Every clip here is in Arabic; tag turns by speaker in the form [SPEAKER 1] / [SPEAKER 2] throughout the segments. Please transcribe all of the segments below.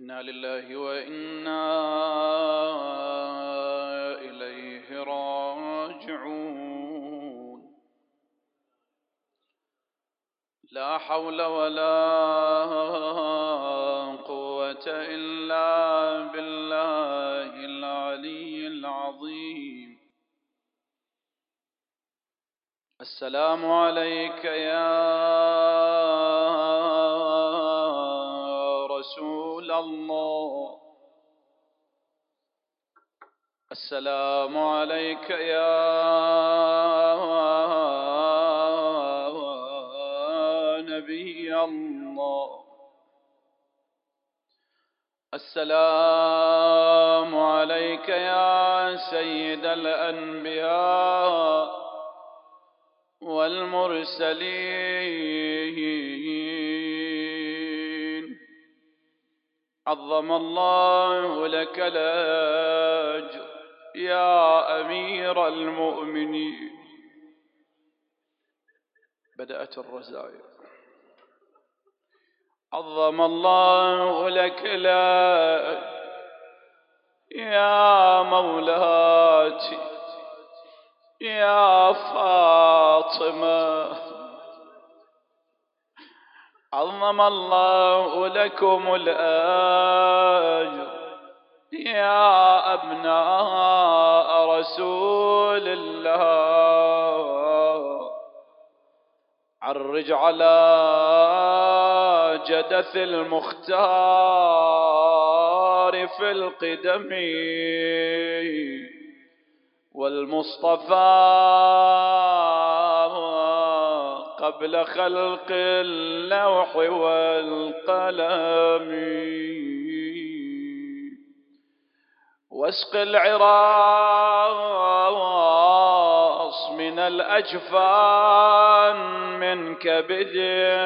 [SPEAKER 1] إنا لله وإنا إليه راجعون. لا حول ولا قوة إلا بالله العلي العظيم. السلام عليك يا رسول الله. السلام عليك يا نبي الله. السلام عليك يا سيد الأنبياء والمرسلين. عظم الله لك الأجر يا أمير المؤمنين. بدأت الرزايا. عظم الله لك الأجر يا مولاتي يا فاطمة. عظم الله لكم الأجر يا أبناء رسول الله. عرج على جدث المختار في القدم والمصطفى قبل خلق اللوح والقلم. واسق العراس من الأجفان من كبد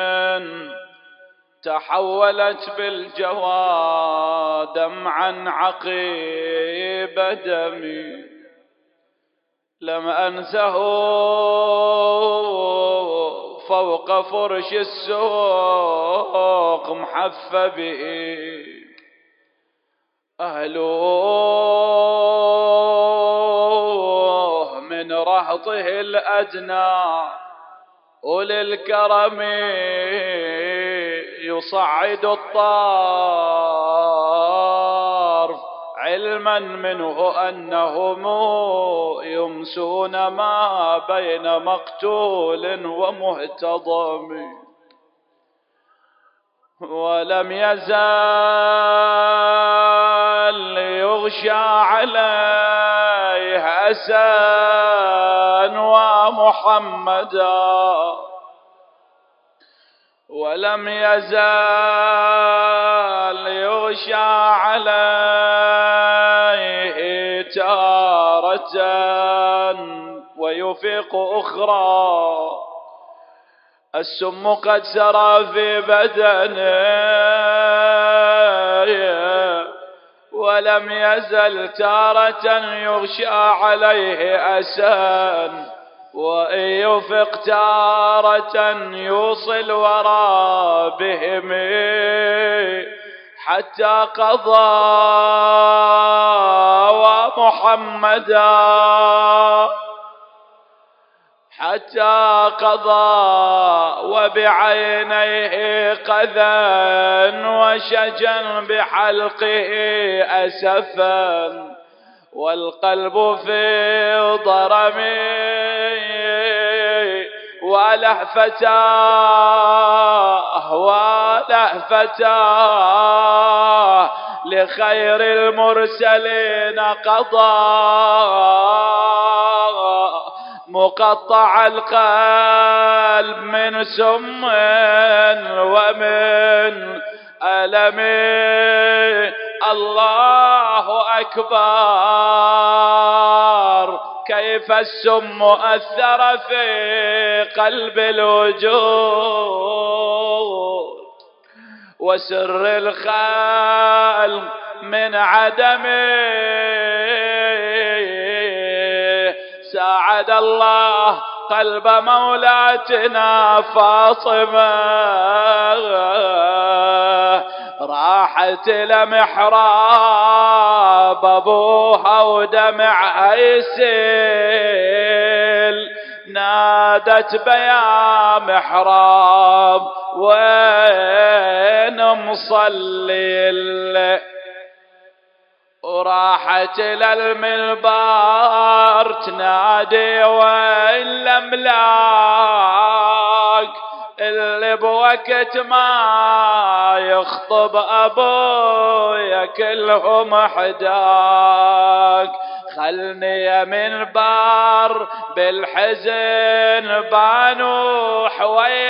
[SPEAKER 1] تحولت بالجوى دمعا عقيب دمي. لم أنسه فوق فرش السوق محف به أهلوه من رهطه الأدنى أولي الكرم يصعد الطرف علما منه أنهم يمسون ما بين مقتول ومهتضم. ولم يزال يغشى عليه حسن ومحمدا. ولم يزال يغشى عليه تارة ويفيق أخرى. السم قد سرى في بدنه ولم يزل تارة يغشى عليه أسان وإن يفق تارة يوصل ورا بهم حتى قضى ومحمدا. حتى قضى وبعينيه قذى وشجا بحلقه أسفا والقلب في ضرمه ولهفتاه لخير المرسلين قضى. مقطع القلب من سم ومن ألم. الله أكبر كيف السم أثر في قلب الوجود وسر الخلق من عدمه. ساعد الله قلب مولاتنا فاطمة راحت لمحراب أبوها ودمعها يسيل، نادت بيا محراب وين مصلي، وراحت للمنبر تنادي وين الأملاك اللي بوقت ما يخطب أبويا كلهم حداك. خلني يا منبر بالحزن بانوح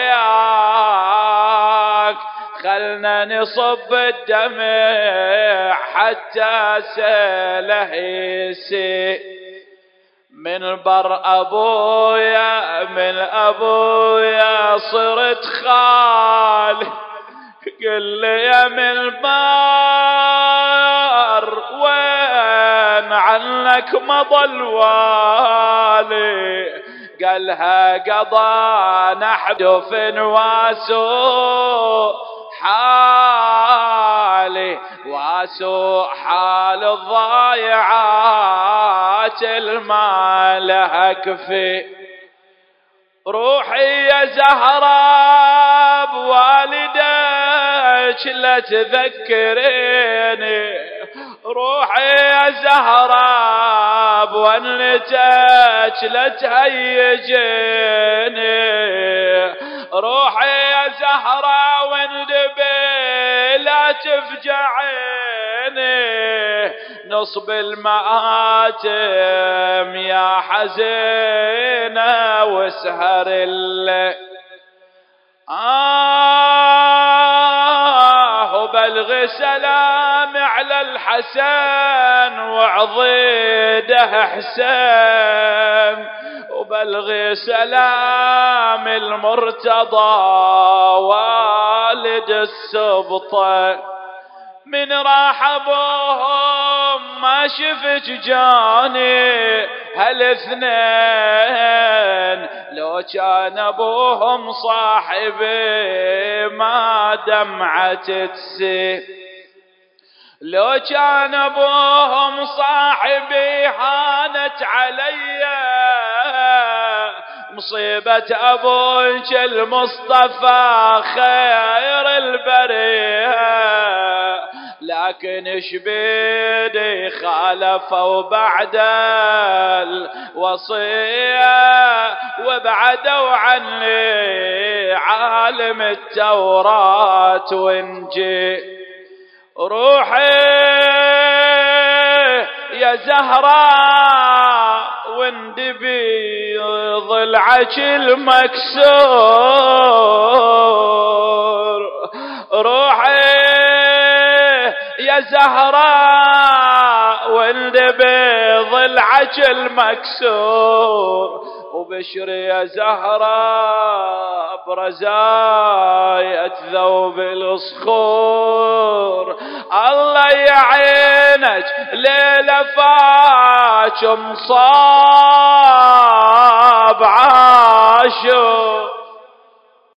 [SPEAKER 1] وياك، خلنا نصب الدمع حتى سيله يسيل. منبر أبويا من أبويا صرت خالي، قل لي يا منبر وين عنك مضى الوالي، قالها قضى نحب في واسوء حالي، واسوء حال الضايعات الما لها كفي. روحي يا زهراء بوالدك لا تذكريني، روحي يا زهراء بونتك لا تهيجيني، روحي يا زهراء واندبي لا تفجعيني، نصب المآتم يا حزينة واسهر الليل. وبلغ سلام على الحسن وعضيده حسين، وبلغ سلام المرتضى والد السبطة. من راح ابوهم ما شفت جاني هالاثنين، لو كان ابوهم صاحبي ما دمعت تسيل، لو كان ابوهم صاحبي هانت علي مصيبة ابوك المصطفى خير البريه، لكن ايش بيدي خالفوا بعد الوصية وبعدوا عني عالم التوراة وانجيل. روحي يا زهراء واندبي ضلعك المكسور، روحي يا زهراء واندبي ضلعك المكسور، وبشر يا زهراء برزاية ذوب الصخور. الله يعينك ليلة فاك مصاب عاشور،